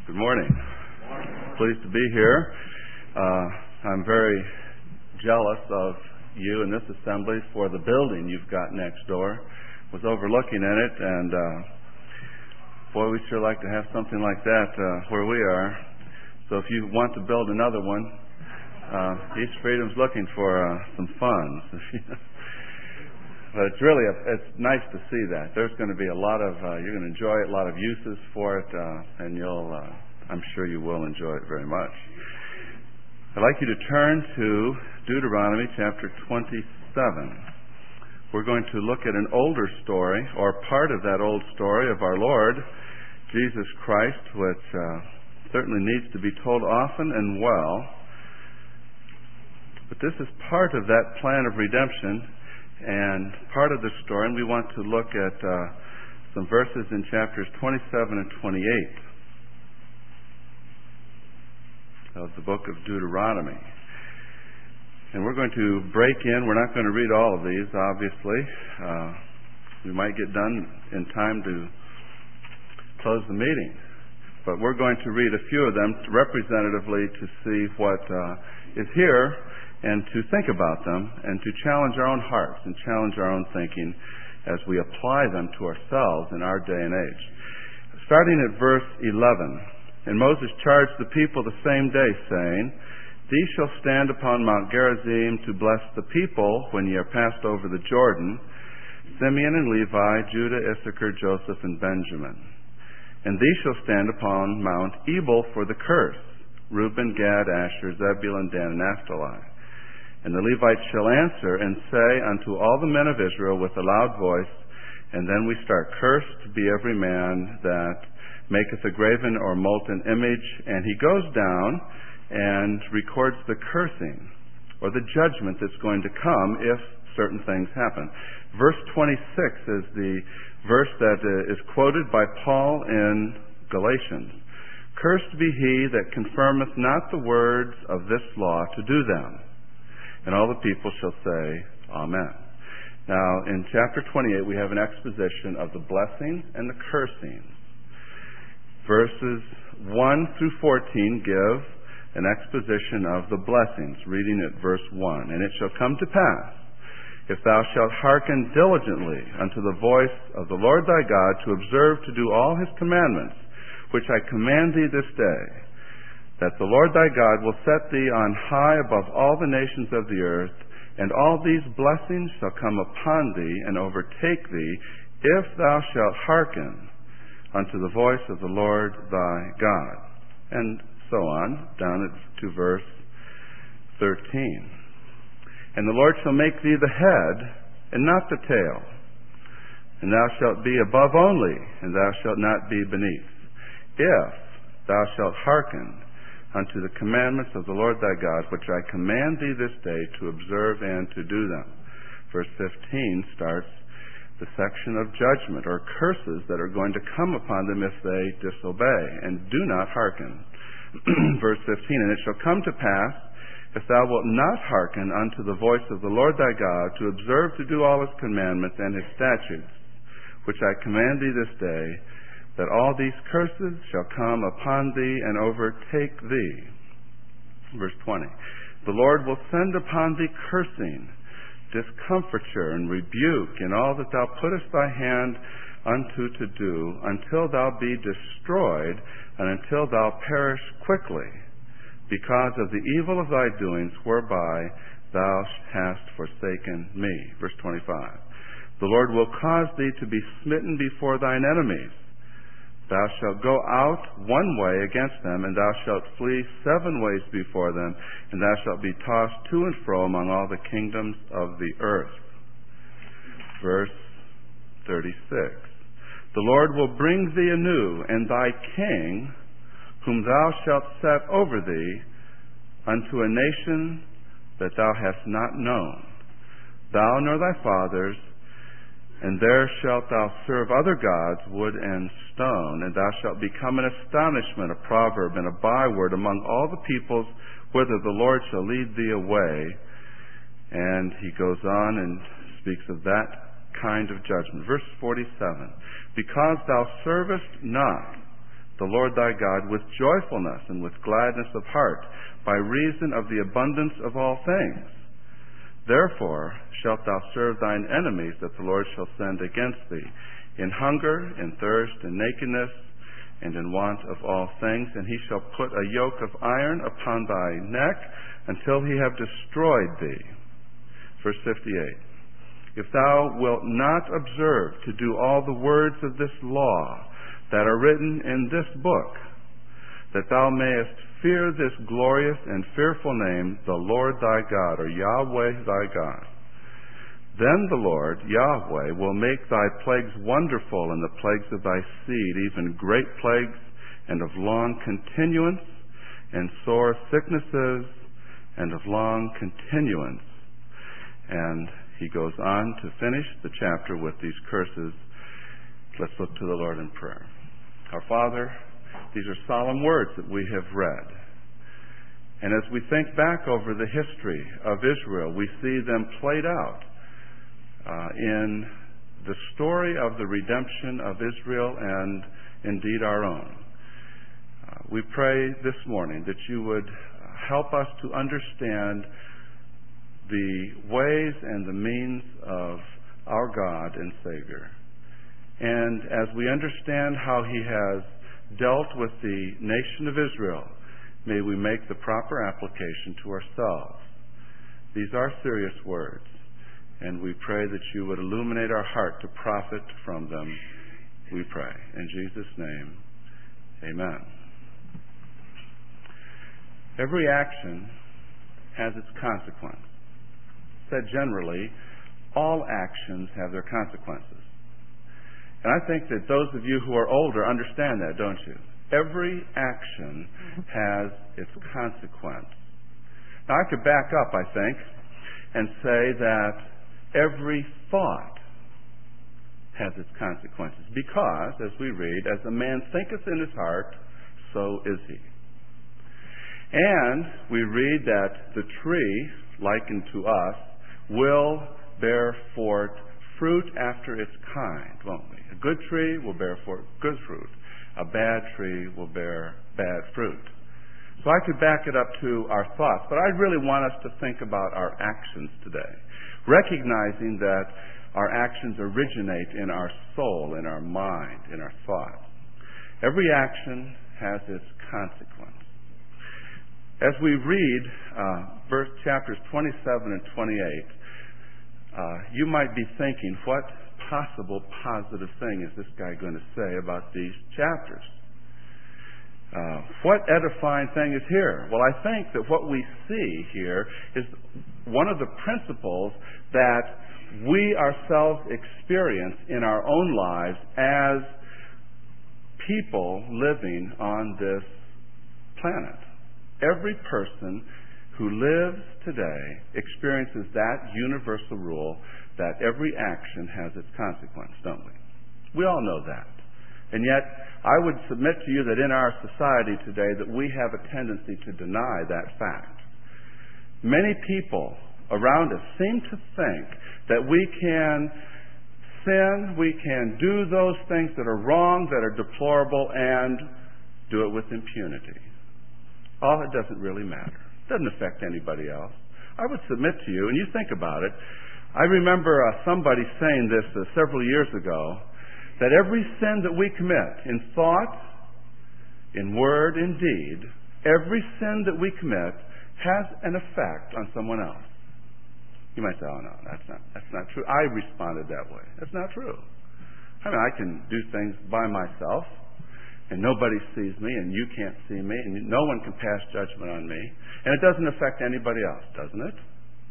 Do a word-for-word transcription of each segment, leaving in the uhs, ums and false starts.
Good morning. Pleased to be here. Uh, I'm very jealous of you in this assembly for the building you've got next door. Was overlooking at it, and uh, boy, we'd sure like to have something like that uh, where we are. So if you want to build another one, uh, East Freedom's looking for uh, some funds. But it's really, a, it's nice to see that. There's going to be a lot of, uh, you're going to enjoy it, a lot of uses for it, uh, and you'll, uh, I'm sure you will enjoy it very much. I'd like you to turn to Deuteronomy chapter twenty-seven. We're going to look at an older story, or part of that old story of our Lord Jesus Christ, which uh, certainly needs to be told often and well. But this is part of that plan of redemption and part of the story, and we want to look at uh, some verses in chapters twenty-seven and twenty-eight of the book of Deuteronomy. And we're going to break in. We're not going to read all of these, obviously. Uh, we might get done in time to close the meeting. But we're going to read a few of them representatively to see what uh, is here, and to think about them, and to challenge our own hearts and challenge our own thinking as we apply them to ourselves in our day and age. Starting at verse eleven, and Moses charged the people the same day, saying, These shall stand upon Mount Gerizim to bless the people when ye are passed over the Jordan, Simeon and Levi, Judah, Issachar, Joseph, and Benjamin. And these shall stand upon Mount Ebal for the curse, Reuben, Gad, Asher, Zebulun, Dan, and Naphtali. And the Levites shall answer and say unto all the men of Israel with a loud voice, and then we start, Cursed be every man that maketh a graven or molten image. And he goes down and records the cursing, or the judgment that's going to come if certain things happen. Verse twenty-six is the verse that is quoted by Paul in Galatians. Cursed be he that confirmeth not the words of this law to do them. And all the people shall say, Amen. Now, in chapter twenty-eight, we have an exposition of the blessings and the cursings. Verses one through fourteen give an exposition of the blessings, reading at verse one. And it shall come to pass, if thou shalt hearken diligently unto the voice of the Lord thy God, to observe to do all his commandments, which I command thee this day, that the Lord thy God will set thee on high above all the nations of the earth, and all these blessings shall come upon thee and overtake thee, if thou shalt hearken unto the voice of the Lord thy God. And so on, down to verse thirteen. And the Lord shall make thee the head, and not the tail. And thou shalt be above only, and thou shalt not be beneath, if thou shalt hearken unto the commandments of the Lord thy God, which I command thee this day to observe and to do them. Verse fifteen starts the section of judgment, or curses that are going to come upon them if they disobey and do not hearken. Verse fifteen, And it shall come to pass, if thou wilt not hearken unto the voice of the Lord thy God, to observe to do all his commandments and his statutes, which I command thee this day, that all these curses shall come upon thee and overtake thee. Verse twenty, The Lord will send upon thee cursing, discomfiture, and rebuke in all that thou puttest thy hand unto to do, until thou be destroyed, and until thou perish quickly, because of the evil of thy doings, whereby thou hast forsaken me. Verse twenty-five, The Lord will cause thee to be smitten before thine enemies. Thou shalt go out one way against them, and thou shalt flee seven ways before them, and thou shalt be tossed to and fro among all the kingdoms of the earth. Verse thirty-six, The Lord will bring thee anew, and thy king, whom thou shalt set over thee, unto a nation that thou hast not known, thou nor thy fathers, and there shalt thou serve other gods, wood and stone, and thou shalt become an astonishment, a proverb, and a byword among all the peoples, whither the Lord shall lead thee away. And he goes on and speaks of that kind of judgment. Verse forty-seven, Because thou servest not the Lord thy God with joyfulness and with gladness of heart, by reason of the abundance of all things. Therefore shalt thou serve thine enemies that the Lord shall send against thee, in hunger, in thirst, in nakedness, and in want of all things. And he shall put a yoke of iron upon thy neck, until he have destroyed thee. Verse fifty-eight. If thou wilt not observe to do all the words of this law that are written in this book, that thou mayest fear this glorious and fearful name, the Lord thy God, or Yahweh thy God, then the Lord, Yahweh, will make thy plagues wonderful, and the plagues of thy seed, even great plagues, and of long continuance, and sore sicknesses, and of long continuance. And he goes on to finish the chapter with these curses. Let's look to the Lord in prayer. Our Father, these are solemn words that we have read. And as we think back over the history of Israel, we see them played out uh, in the story of the redemption of Israel and indeed our own. Uh, we pray this morning that you would help us to understand the ways and the means of our God and Savior. And as we understand how he has dealt with the nation of Israel, may we make the proper application to ourselves. These are serious words, and we pray that you would illuminate our heart to profit from them, we pray. In Jesus' name, amen. Every action has its consequence. Said generally, all actions have their consequences. And I think that those of you who are older understand that, don't you? Every action has its consequence. Now, I could back up, I think, and say that every thought has its consequences. Because, as we read, as a man thinketh in his heart, so is he. And we read that the tree, likened to us, will bear forth fruit after its kind, won't we? A good tree will bear forth good fruit. A bad tree will bear bad fruit. So I could back it up to our thoughts, but I really want us to think about our actions today, recognizing that our actions originate in our soul, in our mind, in our thoughts. Every action has its consequence. As we read uh, verse chapters twenty-seven and twenty-eight, uh, you might be thinking, what possible positive thing is this guy going to say about these chapters? Uh, what edifying thing is here? Well, I think that what we see here is one of the principles that we ourselves experience in our own lives as people living on this planet. Every person who lives today experiences that universal rule that every action has its consequence, don't we? We all know that. And yet, I would submit to you that in our society today that we have a tendency to deny that fact. Many people around us seem to think that we can sin, we can do those things that are wrong, that are deplorable, and do it with impunity. Oh, it doesn't really matter. It doesn't affect anybody else. I would submit to you, and you think about it, I remember uh, somebody saying this uh, several years ago, that every sin that we commit, in thought, in word, in deed, every sin that we commit has an effect on someone else. You might say, oh no, that's not, that's not true. I responded that way. That's not true. I mean, I can do things by myself, and nobody sees me, and you can't see me, and no one can pass judgment on me, and it doesn't affect anybody else, doesn't it?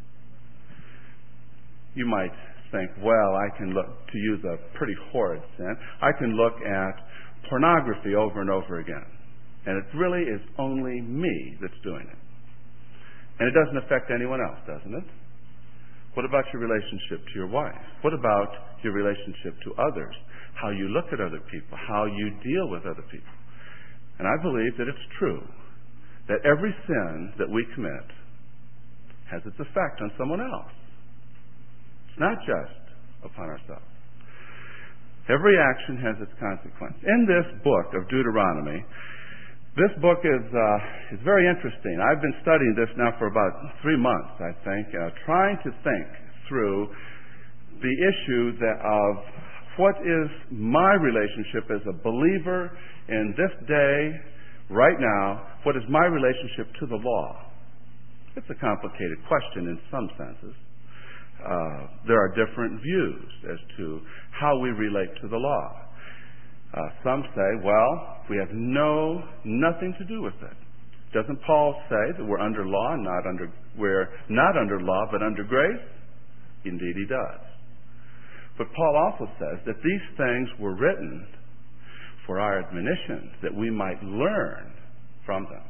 You might think, well, I can look, to use a pretty horrid sin, I can look at pornography over and over again. And it really is only me that's doing it. And it doesn't affect anyone else, doesn't it? What about your relationship to your wife? What about your relationship to others? How you look at other people, how you deal with other people. And I believe that it's true that every sin that we commit has its effect on someone else. It's not just upon ourselves. Every action has its consequence. In this book of Deuteronomy, this book is uh, is very interesting. I've been studying this now for about three months, I think, uh, trying to think through the issue that of what is my relationship as a believer in this day, right now. What is my relationship to the law? It's a complicated question in some senses. Uh, there are different views as to how we relate to the law. Uh, some say, well, we have no nothing to do with it. Doesn't Paul say that we're under law, not under we're not under law, but under grace? Indeed, he does. But Paul also says that these things were written for our admonition, that we might learn from them.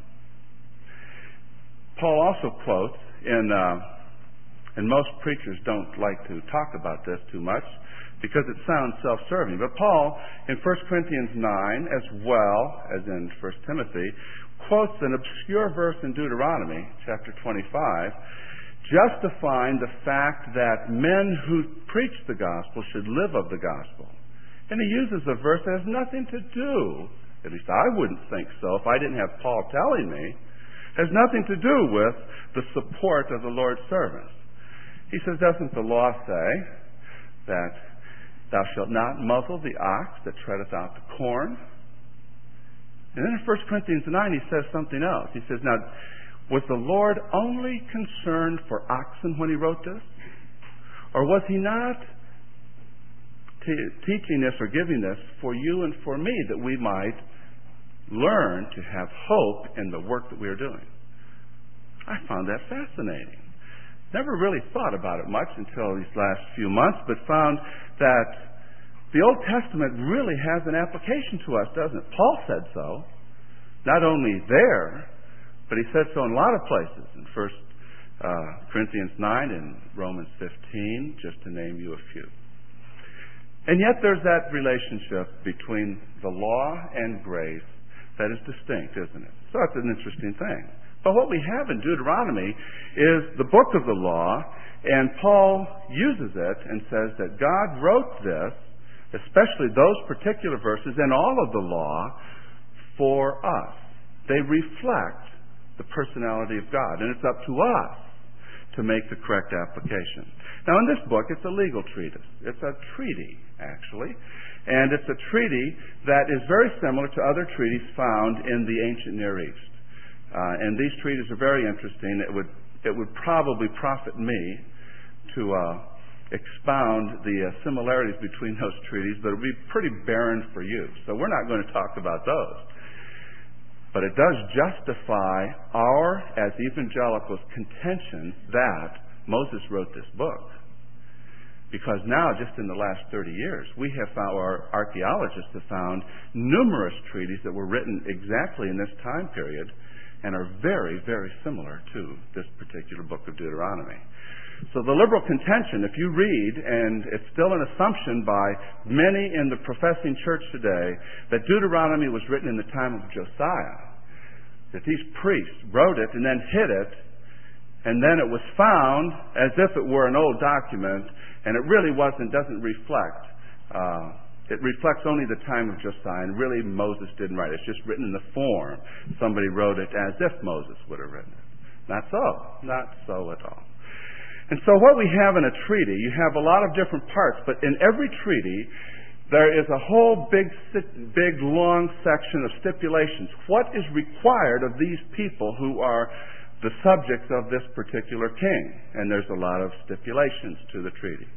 Paul also quotes in. Uh, And most preachers don't like to talk about this too much because it sounds self-serving. But Paul, in First Corinthians nine, as well as in First Timothy, quotes an obscure verse in Deuteronomy, chapter twenty-five, justifying the fact that men who preach the gospel should live of the gospel. And he uses a verse that has nothing to do, at least I wouldn't think so if I didn't have Paul telling me, has nothing to do with the support of the Lord's servants. He says, doesn't the law say that thou shalt not muzzle the ox that treadeth out the corn? And then in First Corinthians nine, he says something else. He says, now, was the Lord only concerned for oxen when he wrote this? Or was he not t- teaching this or giving this for you and for me that we might learn to have hope in the work that we are doing? I found that fascinating. Never really thought about it much until these last few months, but found that the Old Testament really has an application to us, doesn't it? Paul said so. Not only there, but he said so in a lot of places. In First uh, Corinthians nine and Romans fifteen, just to name you a few. And yet there's that relationship between the law and grace that is distinct, isn't it? So it's an interesting thing. But what we have in Deuteronomy is the book of the law, and Paul uses it and says that God wrote this, especially those particular verses and all of the law, for us. They reflect the personality of God, and it's up to us to make the correct application. Now, in this book, it's a legal treatise. It's a treaty, actually, and it's a treaty that is very similar to other treaties found in the ancient Near East. Uh, and these treaties are very interesting. It would it would probably profit me to uh, expound the uh, similarities between those treaties, but it would be pretty barren for you. So we're not going to talk about those. But it does justify our, as evangelicals, contention that Moses wrote this book. Because now, just in the last thirty years, we have found, our archaeologists have found numerous treaties that were written exactly in this time period and are very, very similar to this particular book of Deuteronomy. So the liberal contention, if you read, and it's still an assumption by many in the professing church today, that Deuteronomy was written in the time of Josiah, that these priests wrote it and then hid it, and then it was found as if it were an old document, and it really wasn't, doesn't reflect uh, It reflects only the time of Josiah, and really Moses didn't write it. It's just written in the form. Somebody wrote it as if Moses would have written it. Not so. Not so at all. And so what we have in a treaty, you have a lot of different parts, but in every treaty, there is a whole big, big, long section of stipulations. What is required of these people who are the subjects of this particular king? And there's a lot of stipulations to the treaty.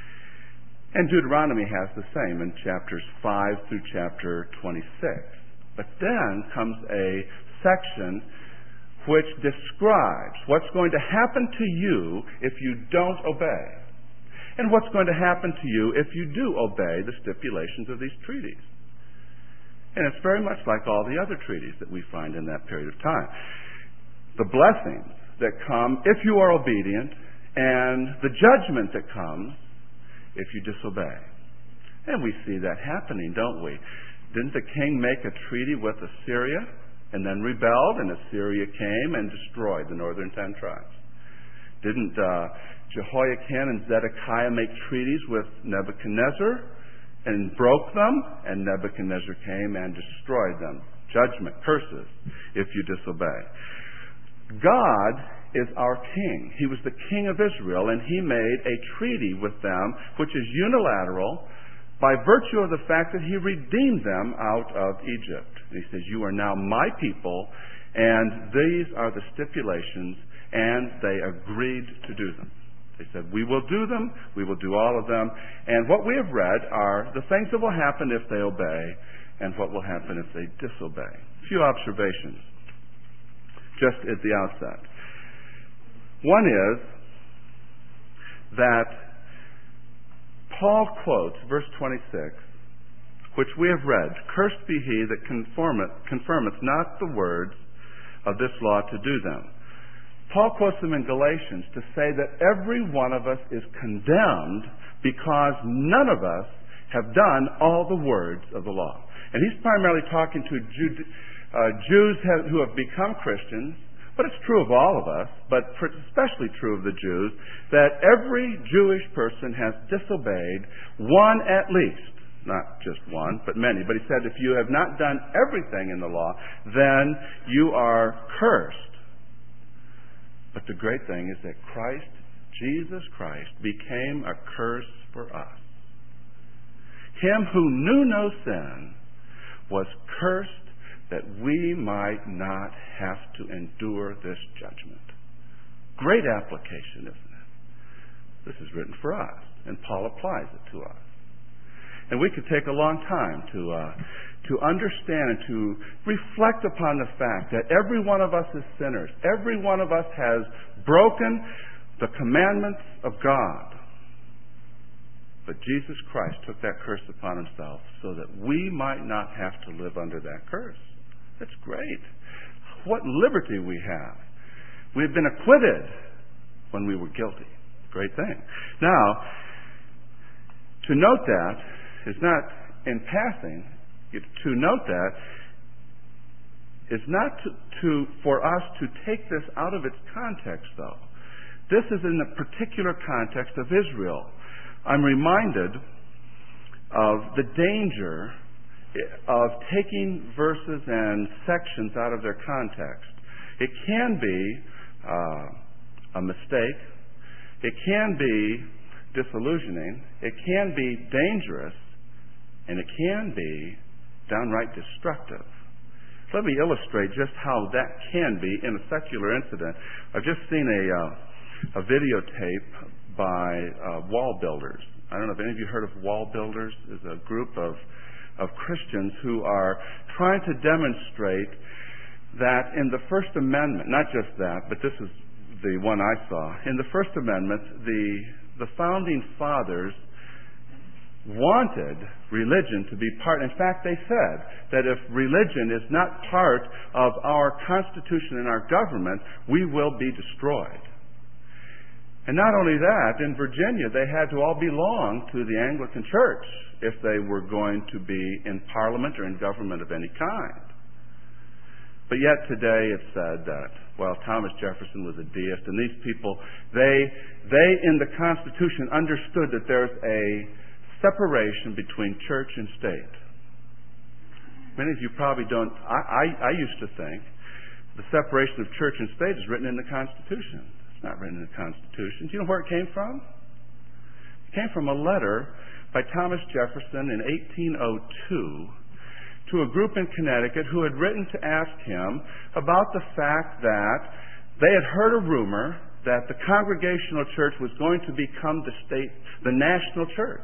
And Deuteronomy has the same in chapters five through chapter twenty-six. But then comes a section which describes what's going to happen to you if you don't obey, and what's going to happen to you if you do obey the stipulations of these treaties. And it's very much like all the other treaties that we find in that period of time. The blessings that come if you are obedient, and the judgment that comes if you disobey. And we see that happening, don't we? Didn't the king make a treaty with Assyria and then rebelled, and Assyria came and destroyed the northern ten tribes? Didn't uh, Jehoiakim and Zedekiah make treaties with Nebuchadnezzar, and broke them, and Nebuchadnezzar came and destroyed them. Judgment, curses, if you disobey. God is our king. He was the king of Israel, and he made a treaty with them, which is unilateral, by virtue of the fact that he redeemed them out of Egypt. And he says, you are now my people, and these are the stipulations, and they agreed to do them. They said, we will do them, we will do all of them, and what we have read are the things that will happen if they obey, and what will happen if they disobey. A few observations, just at the outset. One is that Paul quotes verse twenty-six, which we have read, cursed be he that conformeth, confirmeth not the words of this law to do them. Paul quotes them in Galatians to say that every one of us is condemned because none of us have done all the words of the law. And he's primarily talking to Jew, uh, Jews have, who have become Christians, but it's true of all of us, but especially true of the Jews, that every Jewish person has disobeyed one at least. Not just one, but many. But he said, if you have not done everything in the law, then you are cursed. But the great thing is that Christ, Jesus Christ, became a curse for us. Him who knew no sin was cursed that we might not have to endure this judgment. Great application, isn't it? This is written for us, and Paul applies it to us. And we could take a long time to uh, to understand and to reflect upon the fact that every one of us is sinners. Every one of us has broken the commandments of God. But Jesus Christ took that curse upon himself so that we might not have to live under that curse. That's great. What liberty we have. We've been acquitted when we were guilty. Great thing. Now, to note that is not in passing. To note that is not to, to for us to take this out of its context, though. This is in the particular context of Israel. I'm reminded of the danger of taking verses and sections out of their context. It can be uh, a mistake. It can be disillusioning. It can be dangerous. And it can be downright destructive. Let me illustrate just how that can be in a secular incident. I've just seen a, uh, a videotape by uh, Wall Builders. I don't know if any of you heard of Wall Builders. It's a group of, of Christians who are trying to demonstrate that in the First Amendment, not just that, but this is the one I saw. In the First Amendment, the, the Founding Fathers wanted religion to be part. In fact, they said that if religion is not part of our Constitution and our government, we will be destroyed. And not only that, in Virginia, they had to all belong to the Anglican Church if they were going to be in Parliament or in government of any kind. But yet today it's said that, well, Thomas Jefferson was a deist, and these people, they, they in the Constitution understood that there's a separation between church and state. Many of you probably don't. I, I, I used to think the separation of church and state is written in the Constitution. It's not written in the Constitution. Do you know where it came from? It came from a letter by Thomas Jefferson in eighteen oh two to a group in Connecticut who had written to ask him about the fact that they had heard a rumor that the Congregational Church was going to become the state, the national church.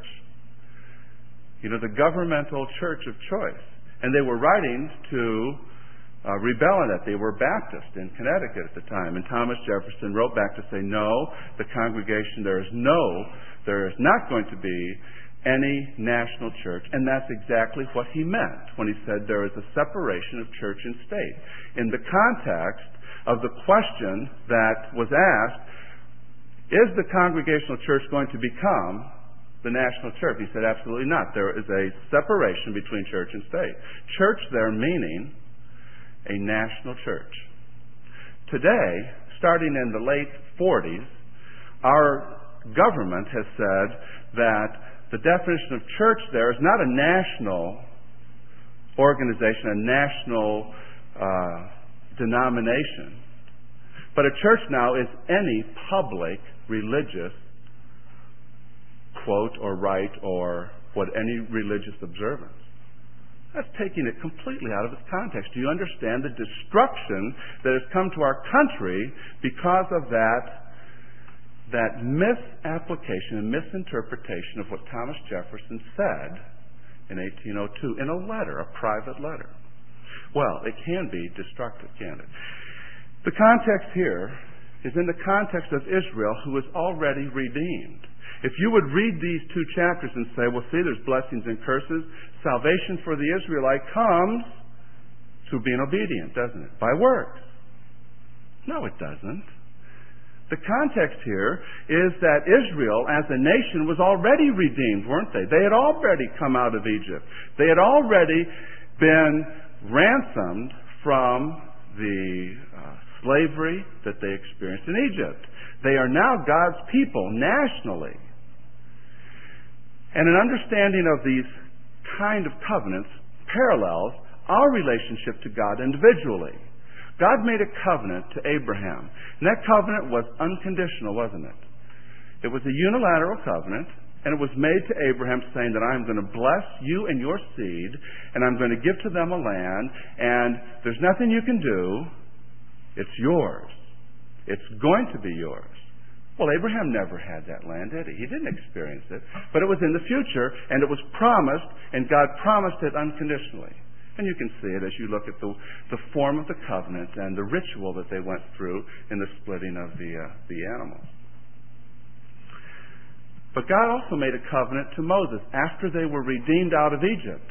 You know, the governmental church of choice. And they were writing to uh, rebel on it. They were Baptist in Connecticut at the time. And Thomas Jefferson wrote back to say, no, the congregation, there is no, there is not going to be any national church. And that's exactly what he meant when he said there is a separation of church and state. In the context of the question that was asked, is the Congregational Church going to become the national church? He said, absolutely not. There is a separation between church and state. Church there meaning a national church. Today, starting in the late forties, our government has said that the definition of church there is not a national organization, a national uh, denomination. But a church now is any public religious quote or rite or what any religious observance. That's taking it completely out of its context. Do you understand the destruction that has come to our country because of that, that misapplication and misinterpretation of what Thomas Jefferson said in eighteen oh two in a letter, a private letter? Well, it can be destructive, can't it? The context here is in the context of Israel, who is already redeemed. If you would read these two chapters and say, well, see, there's blessings and curses. Salvation for the Israelite comes through being obedient, doesn't it? By works. No, it doesn't. The context here is that Israel, as a nation, was already redeemed, weren't they? They had already come out of Egypt. They had already been ransomed from the uh, slavery that they experienced in Egypt. They are now God's people nationally. And an understanding of these kind of covenants parallels our relationship to God individually. God made a covenant to Abraham. And that covenant was unconditional, wasn't it? It was a unilateral covenant, and it was made to Abraham saying that I'm going to bless you and your seed, and I'm going to give to them a land, and there's nothing you can do. It's yours. It's going to be yours. Well, Abraham never had that land, did he? He didn't experience it. But it was in the future, and it was promised, and God promised it unconditionally. And you can see it as you look at the, the form of the covenant and the ritual that they went through in the splitting of the, uh, the animals. But God also made a covenant to Moses after they were redeemed out of Egypt.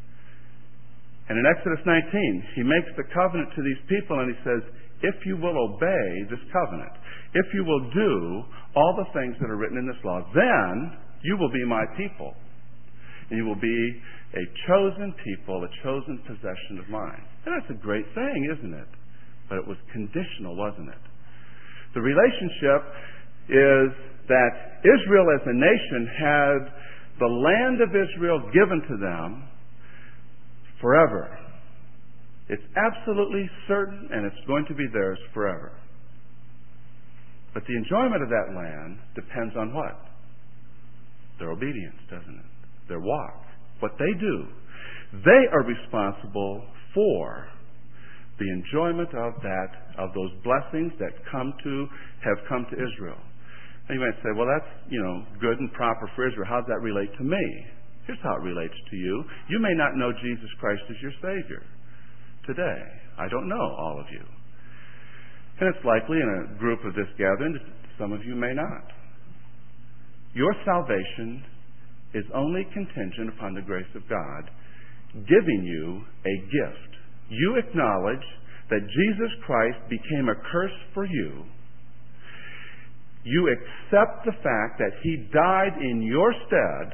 And in Exodus nineteen, he makes the covenant to these people, and he says, if you will obey this covenant, if you will do all the things that are written in this law, then you will be my people. And you will be a chosen people, a chosen possession of mine. And that's a great thing, isn't it? But it was conditional, wasn't it? The relationship is that Israel as a nation had the land of Israel given to them forever. It's absolutely certain, and it's going to be theirs forever. But the enjoyment of that land depends on what? Their obedience, doesn't it? Their walk. What they do. They are responsible for the enjoyment of that, of those blessings that come to, have come to Israel. And you might say, well, that's, you know, good and proper for Israel. How does that relate to me? Here's how it relates to you. You may not know Jesus Christ as your Savior today. I don't know all of you. And it's likely in a group of this gathering that some of you may not. Your salvation is only contingent upon the grace of God giving you a gift. You acknowledge that Jesus Christ became a curse for you. You accept the fact that He died in your stead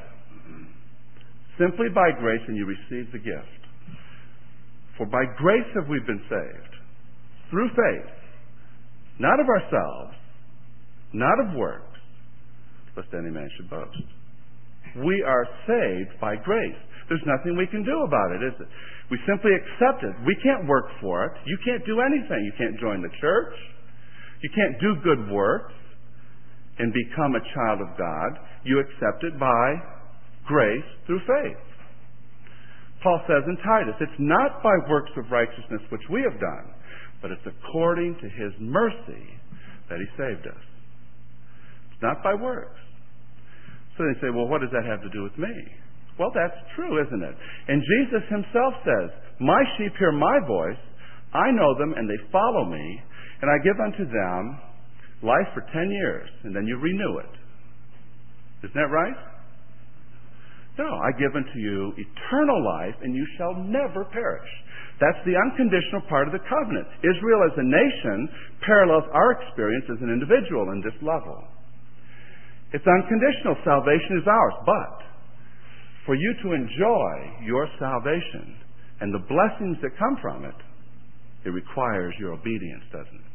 simply by grace, and you receive the gift. For by grace have we been saved, through faith, not of ourselves, not of works, lest any man should boast. We are saved by grace. There's nothing we can do about it, is it? We simply accept it. We can't work for it. You can't do anything. You can't join the church. You can't do good works and become a child of God. You accept it by grace through faith. Paul says in Titus, it's not by works of righteousness which we have done, but it's according to His mercy that He saved us. It's not by works. So they say, well, what does that have to do with me? Well, that's true, isn't it? And Jesus Himself says, my sheep hear my voice, I know them, and they follow me, and I give unto them life for ten years, and then you renew it. Isn't that right? No, I give unto you eternal life, and you shall never perish. That's the unconditional part of the covenant. Israel as a nation parallels our experience as an individual in this level. It's unconditional. Salvation is ours. But for you to enjoy your salvation and the blessings that come from it, it requires your obedience, doesn't it?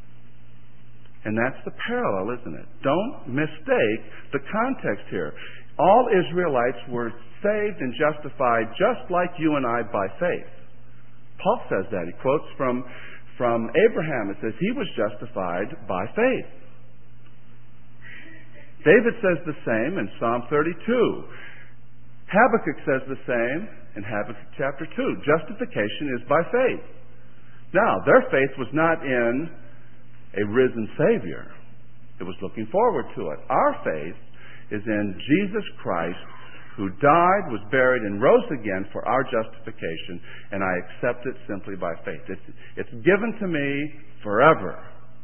And that's the parallel, isn't it? Don't mistake the context here. All Israelites were saved and justified just like you and I by faith. Paul says that. He quotes from, from Abraham. It says he was justified by faith. David says the same in Psalm thirty-two. Habakkuk says the same in Habakkuk chapter two. Justification is by faith. Now, their faith was not in a risen Savior. It was looking forward to it. Our faith is in Jesus Christ, who died, was buried, and rose again for our justification, and I accept it simply by faith. It's, it's given to me forever.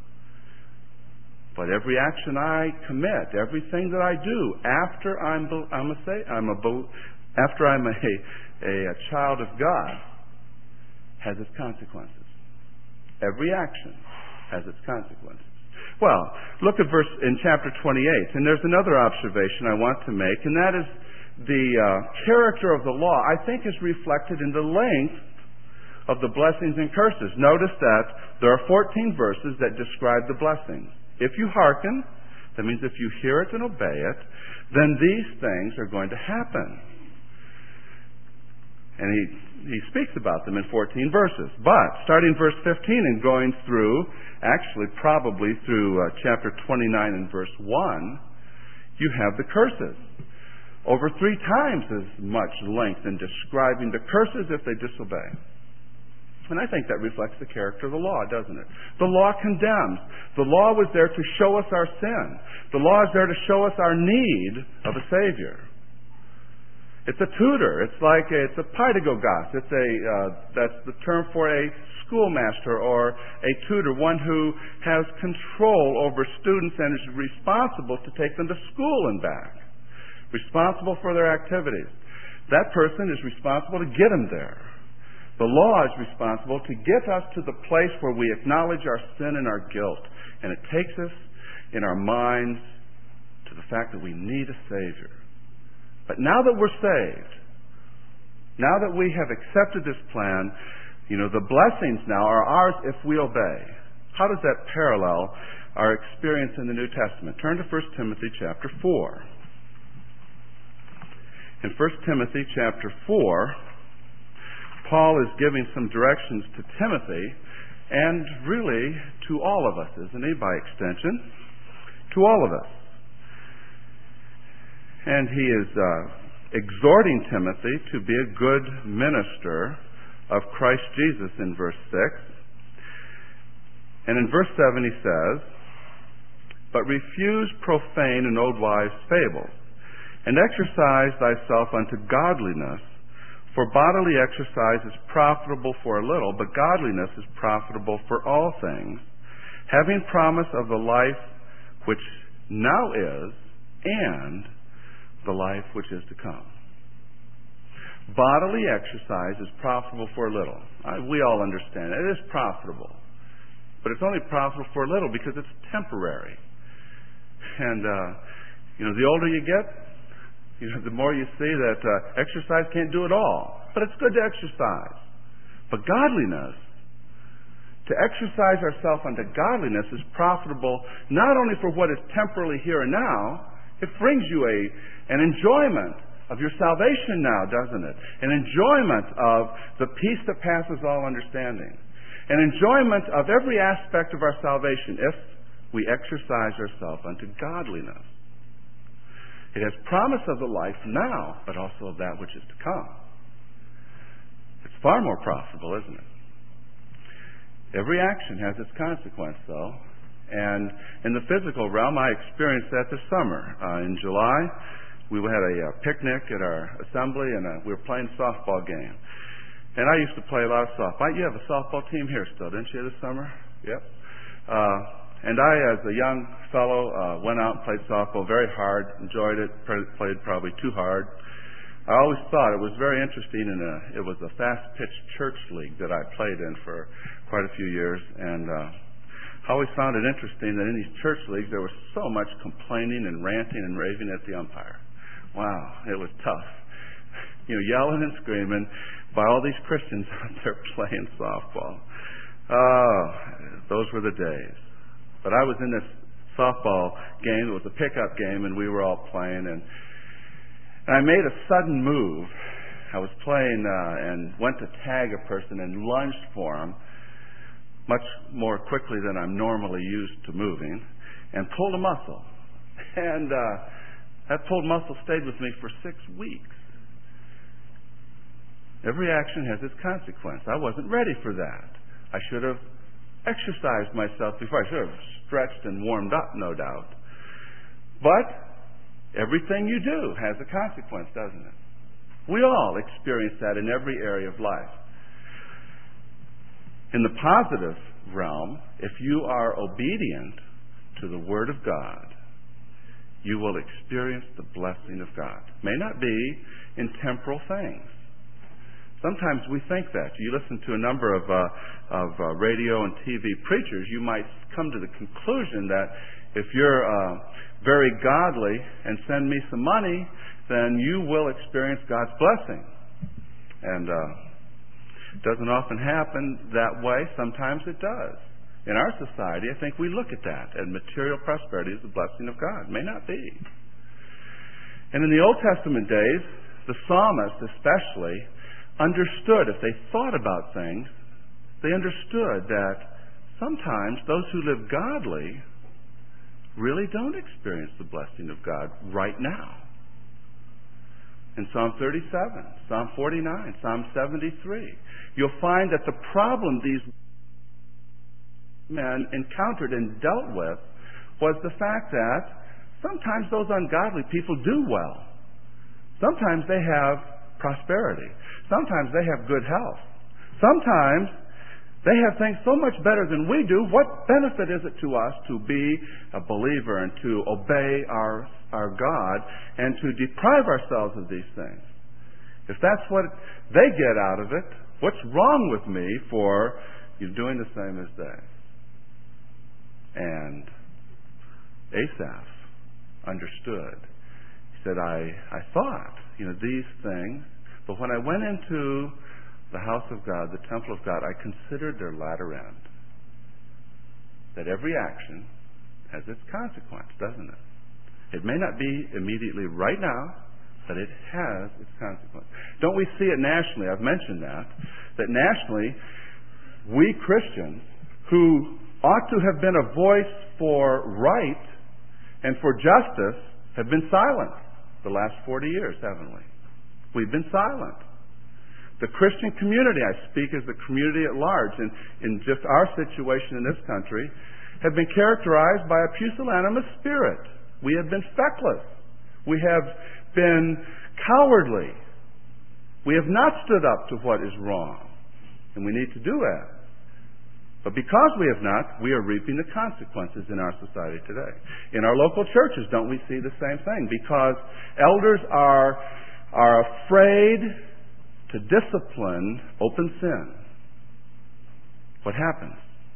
But every action I commit, everything that I do after I'm, I'm a say, I'm a after I'm a, a, a child of God, has its consequences. Every action has its consequences. Well, look at verse in chapter twenty-eight, and there's another observation I want to make, and that is the uh, character of the law, I think, is reflected in the length of the blessings and curses. Notice that there are fourteen verses that describe the blessings. If you hearken, that means if you hear it and obey it, then these things are going to happen. And he, he speaks about them in fourteen verses. But, starting verse fifteen and going through, actually probably through uh, chapter twenty-nine and verse one, you have the curses. Over three times as much length in describing the curses if they disobey. And I think that reflects the character of the law, doesn't it? The law condemns. The law was there to show us our sin. The law is there to show us our need of a Savior. It's a tutor. It's like a, it's a pedagogos. It's a uh, that's the term for a schoolmaster or a tutor, one who has control over students and is responsible to take them to school and back, responsible for their activities. That person is responsible to get them there. The law is responsible to get us to the place where we acknowledge our sin and our guilt, and it takes us in our minds to the fact that we need a Savior. But now that we're saved, now that we have accepted this plan, you know, the blessings now are ours if we obey. How does that parallel our experience in the New Testament? Turn to First Timothy chapter four. In First Timothy chapter four, Paul is giving some directions to Timothy and really to all of us, isn't he, by extension? To all of us. And he is uh, exhorting Timothy to be a good minister of Christ Jesus in verse six. And in verse seven he says, "But refuse profane and old wives' fables, and exercise thyself unto godliness. For bodily exercise is profitable for a little, but godliness is profitable for all things, having promise of the life which now is, and the life which is to come." Bodily exercise is profitable for a little. I, we all understand it. It is profitable. But it's only profitable for a little because it's temporary. And, uh, you know, the older you get, You know, the more you see that uh, exercise can't do it all. But it's good to exercise. But godliness, to exercise ourselves unto godliness is profitable not only for what is temporarily here and now, it brings you a an enjoyment of your salvation now, doesn't it? An enjoyment of the peace that passes all understanding. An enjoyment of every aspect of our salvation if we exercise ourselves unto godliness. It has promise of the life now, but also of that which is to come. It's far more profitable, isn't it? Every action has its consequence, though. And in the physical realm, I experienced that this summer. Uh, in July, we had a, a picnic at our assembly, and uh, we were playing a softball game. And I used to play a lot of softball. You have a softball team here still, didn't you, this summer? Yep. Uh, And I, as a young fellow, uh, went out and played softball very hard, enjoyed it, played probably too hard. I always thought it was very interesting, and it was a fast-pitch church league that I played in for quite a few years. And uh, I always found it interesting that in these church leagues there was so much complaining and ranting and raving at the umpire. Wow, it was tough. You know, yelling and screaming by all these Christians out there playing softball. Oh, those were the days. But I was in this softball game. It was a pickup game, and we were all playing. And And I made a sudden move. I was playing uh, and went to tag a person and lunged for him much more quickly than I'm normally used to moving, and pulled a muscle. And uh, that pulled muscle stayed with me for six weeks. Every action has its consequence. I wasn't ready for that. I should have exercised myself before. I should have stretched and warmed up, no doubt. But everything you do has a consequence, doesn't it? We all experience that in every area of life. In the positive realm, if you are obedient to the Word of God, you will experience the blessing of God. It may not be in temporal things. Sometimes we think that. You listen to a number of, uh, of uh, radio and T V preachers, you might come to the conclusion that if you're uh, very godly and send me some money, then you will experience God's blessing. And uh, it doesn't often happen that way. Sometimes it does. In our society, I think we look at that, and material prosperity is the blessing of God. It may not be. And in the Old Testament days, the psalmists especially understood, if they thought about things, they understood that sometimes those who live godly really don't experience the blessing of God right now. In Psalm thirty-seven, Psalm forty-nine, Psalm seventy-three, you'll find that the problem these men encountered and dealt with was the fact that sometimes those ungodly people do well. Sometimes they have prosperity. Sometimes they have good health. Sometimes they have things so much better than we do. What benefit is it to us to be a believer and to obey our, our God and to deprive ourselves of these things? If that's what they get out of it, what's wrong with me for you doing the same as they? And Asaph understood. He said, I, I thought, you know, these things, but when I went into the house of God, the temple of God, I considered their latter end. That every action has its consequence, doesn't it? It may not be immediately right now, but it has its consequence. Don't we see it nationally? I've mentioned that. That nationally, we Christians who ought to have been a voice for right and for justice have been silent the last forty years, haven't we? We've been silent. The Christian community, I speak as the community at large, and in just our situation in this country, have been characterized by a pusillanimous spirit. We have been feckless. We have been cowardly. We have not stood up to what is wrong. And we need to do that. But because we have not, we are reaping the consequences in our society today. In our local churches, don't we see the same thing? Because elders are, are afraid to discipline open sin. What happens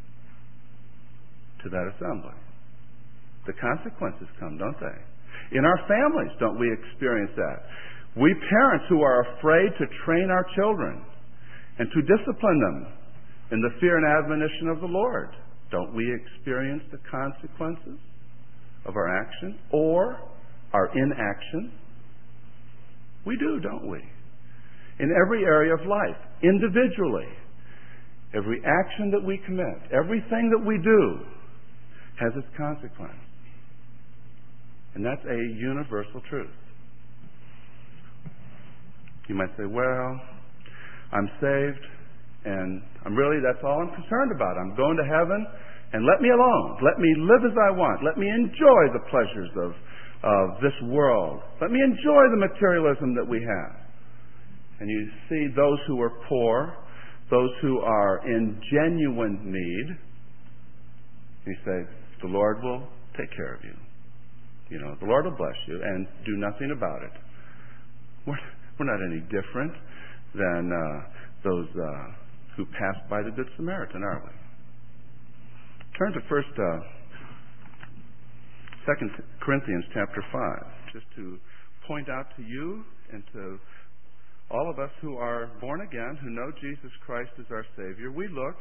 to that assembly? The consequences come, don't they? In our families, don't we experience that? We parents who are afraid to train our children and to discipline them in the fear and admonition of the Lord, don't we experience the consequences of our action or our inaction? We do, don't we? In every area of life, individually, every action that we commit, everything that we do has its consequence. And that's a universal truth. You might say, well, I'm saved, and I'm really, that's all I'm concerned about. I'm going to heaven, and let me alone. Let me live as I want. Let me enjoy the pleasures of, of this world. Let me enjoy the materialism that we have. And you see those who are poor, those who are in genuine need, you say, the Lord will take care of you. You know, the Lord will bless you, and do nothing about it. We're, we're not any different than uh, those uh, who passed by the Good Samaritan, are we? Turn to first, uh, Second Corinthians chapter five, just to point out to you and to all of us who are born again, who know Jesus Christ as our Savior. We look,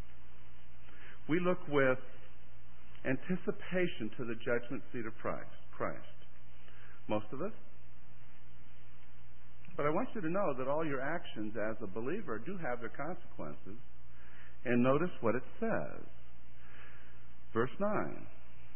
we look with anticipation to the judgment seat of Christ. Christ. Most of us. But I want you to know that all your actions as a believer do have their consequences. And notice what it says. Verse nine.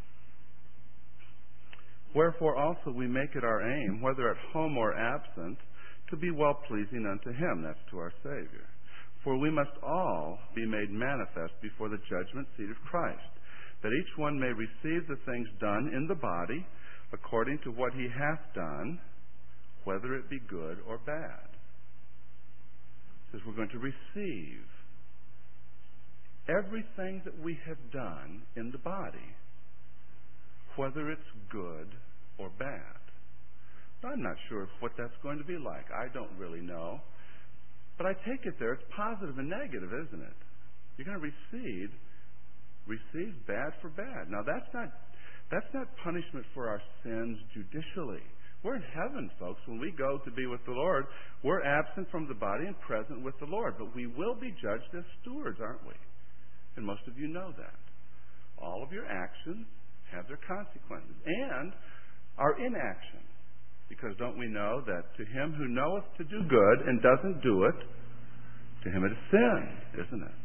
Wherefore also we make it our aim, whether at home or absent, to be well-pleasing unto Him. That's to our Savior. For we must all be made manifest before the judgment seat of Christ, that each one may receive the things done in the body according to what he hath done, whether it be good or bad. It says we're going to receive everything that we have done in the body, whether it's good or bad. I'm not sure what that's going to be like. I don't really know. But I take it there, it's positive and negative, isn't it? You're going to receive, receive bad for bad. Now that's not, that's not punishment for our sins judicially. We're in heaven, folks. When we go to be with the Lord, we're absent from the body and present with the Lord. But we will be judged as stewards, aren't we? And most of you know that. All of your actions have their consequences. And our inaction. Because don't we know that to him who knoweth to do good and doesn't do it, to him it is sin, isn't it?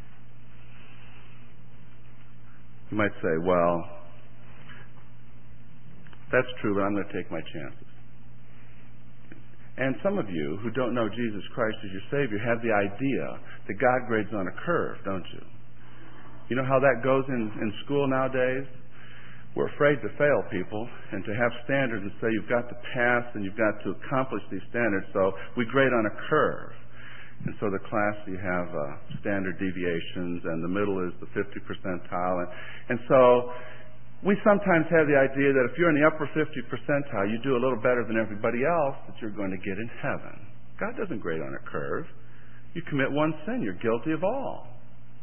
You might say, well, that's true, but I'm going to take my chances. And some of you who don't know Jesus Christ as your Savior have the idea that God grades on a curve, don't you? You know how that goes in, in school nowadays? We're afraid to fail people and to have standards and say you've got to pass and you've got to accomplish these standards, so we grade on a curve. And so the class, you have uh, standard deviations, and the middle is the fifty percentile. And, and so we sometimes have the idea that if you're in the upper fifty percentile, you do a little better than everybody else, that you're going to get in heaven. God doesn't grade on a curve. You commit one sin, you're guilty of all.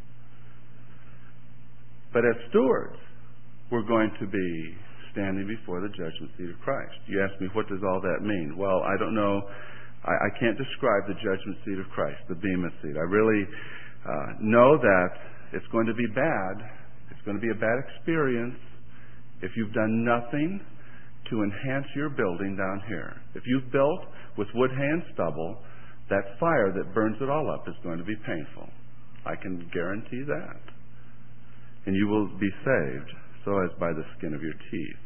But as stewards, we're going to be standing before the judgment seat of Christ. You ask me, what does all that mean? Well, I don't know. I, I can't describe the judgment seat of Christ, the bema seat. I really uh, know that it's going to be bad. It's going to be a bad experience if you've done nothing to enhance your building down here. If you've built with wood, hay, and stubble, that fire that burns it all up is going to be painful. I can guarantee that. And you will be saved, so as by the skin of your teeth.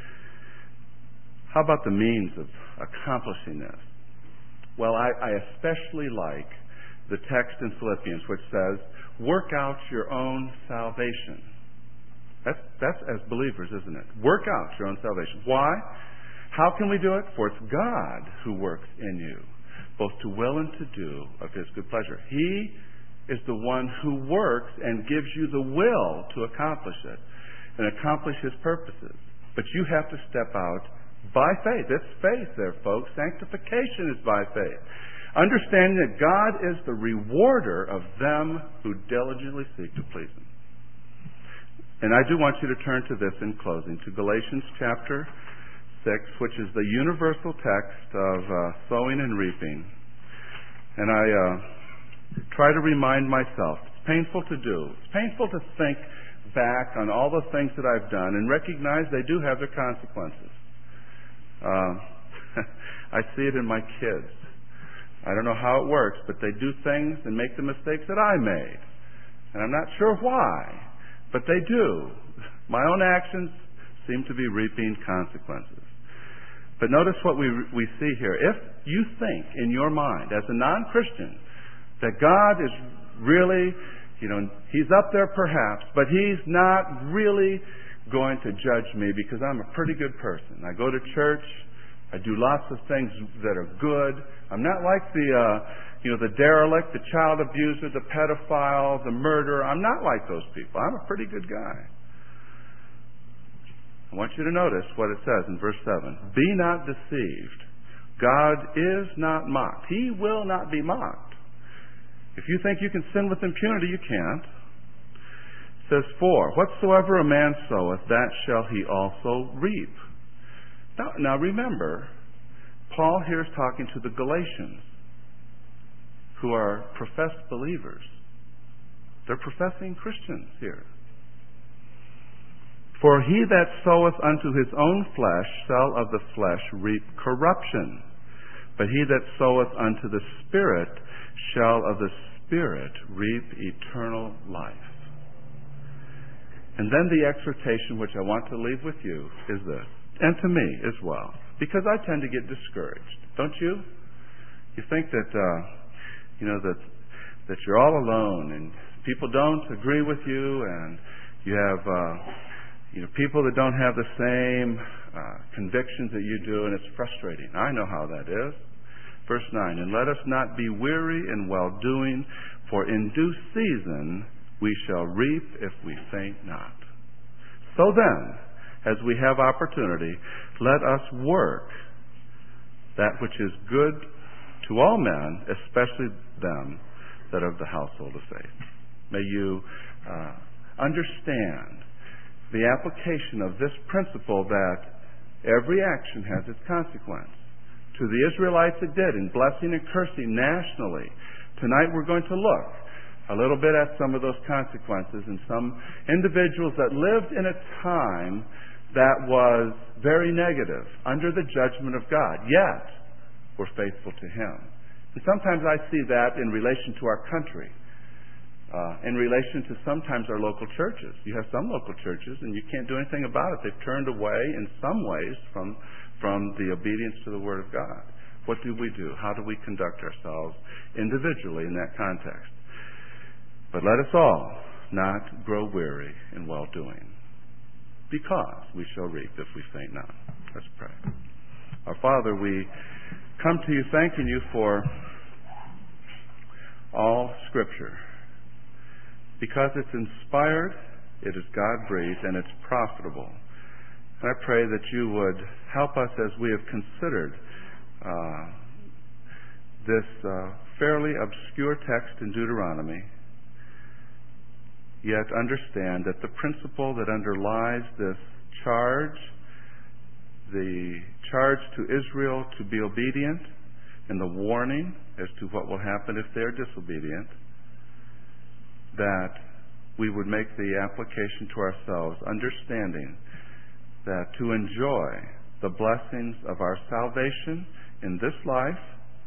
How about the means of accomplishing this? Well, I, I especially like the text in Philippians which says, work out your own salvation. That's, that's as believers, isn't it? Work out your own salvation. Why? How can we do it? For it's God who works in you, both to will and to do of His good pleasure. He is the one who works and gives you the will to accomplish it and accomplish His purposes. But you have to step out by faith. It's faith there, folks. Sanctification is by faith. Understanding that God is the rewarder of them who diligently seek to please Him. And I do want you to turn to this in closing, to Galatians chapter six, which is the universal text of uh, sowing and reaping. And I uh, try to remind myself, it's painful to do. It's painful to think back on all the things that I've done and recognize they do have their consequences. Uh, I see it in my kids. I don't know how it works, but they do things and make the mistakes that I made. And I'm not sure why, but they do. My own actions seem to be reaping consequences. But notice what we we see here. If you think in your mind, as a non-Christian, that God is really, you know, He's up there perhaps, but He's not really going to judge me because I'm a pretty good person. I go to church. I do lots of things that are good. I'm not like the, uh, you know, the derelict, the child abuser, the pedophile, the murderer. I'm not like those people. I'm a pretty good guy. I want you to notice what it says in verse seven. Be not deceived. God is not mocked. He will not be mocked. If you think you can sin with impunity, you can't. It says, for whatsoever a man soweth, that shall he also reap. Now, now remember, Paul here is talking to the Galatians, who are professed believers. They're professing Christians here. For he that soweth unto his own flesh shall of the flesh reap corruption, but he that soweth unto the Spirit shall of the Spirit reap eternal life. And then the exhortation which I want to leave with you is this, and to me as well, because I tend to get discouraged, don't you? You think that, uh, you know, that that you're all alone, and people don't agree with you, and you have, uh, you know, people that don't have the same uh, convictions that you do, and it's frustrating. I know how that is. Verse nine, and let us not be weary in well-doing, for in due season we shall reap if we faint not. So then, as we have opportunity, let us work that which is good to all men, especially them that are of the household of faith. May you uh, understand the application of this principle that every action has its consequence. To the Israelites it did in blessing and cursing nationally. Tonight we're going to look a little bit at some of those consequences and some individuals that lived in a time that was very negative, under the judgment of God, yet were faithful to Him. And sometimes I see that in relation to our country, uh, in relation to sometimes our local churches. You have some local churches and you can't do anything about it. They've turned away in some ways from from the obedience to the Word of God. What do we do? How do we conduct ourselves individually in that context? But let us all not grow weary in well-doing, because we shall reap if we faint not. Let's pray. Our Father, we come to you thanking you for all Scripture, because it's inspired, it is God-breathed, and it's profitable. And I pray that you would help us as we have considered uh, this uh, fairly obscure text in Deuteronomy, yet understand that the principle that underlies this charge, the charge to Israel to be obedient, and the warning as to what will happen if they are disobedient, that we would make the application to ourselves, understanding that to enjoy the blessings of our salvation in this life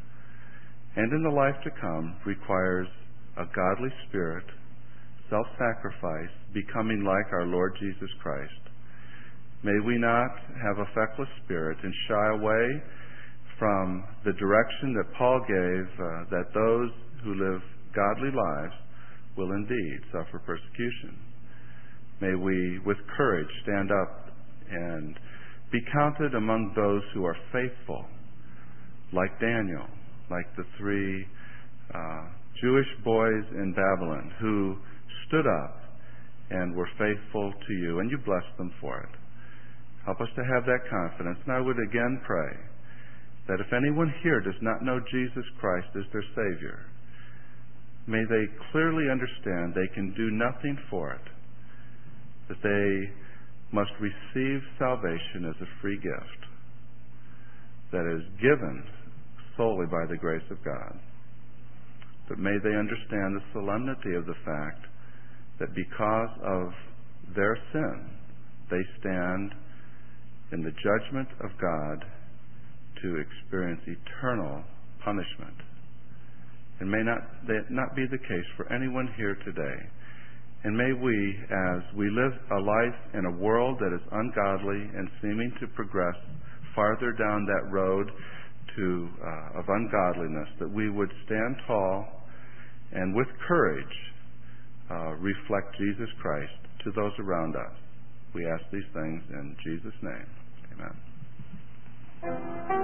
and in the life to come requires a godly spirit, self-sacrifice, becoming like our Lord Jesus Christ. May we not have a feckless spirit and shy away from the direction that Paul gave, uh, that those who live godly lives will indeed suffer persecution. May we, with courage, stand up and be counted among those who are faithful, like Daniel, like the three uh, Jewish boys in Babylon who stood up and were faithful to you, and you blessed them for it. Help us to have that confidence. And I would again pray that if anyone here does not know Jesus Christ as their Savior, may they clearly understand they can do nothing for it, that they must receive salvation as a free gift that is given solely by the grace of God. But may they understand the solemnity of the fact that because of their sin, they stand in the judgment of God to experience eternal punishment. And may not that not be the case for anyone here today. And may we, as we live a life in a world that is ungodly and seeming to progress farther down that road to uh, of ungodliness, that we would stand tall and with courage uh, reflect Jesus Christ to those around us. We ask these things in Jesus' name. Amen.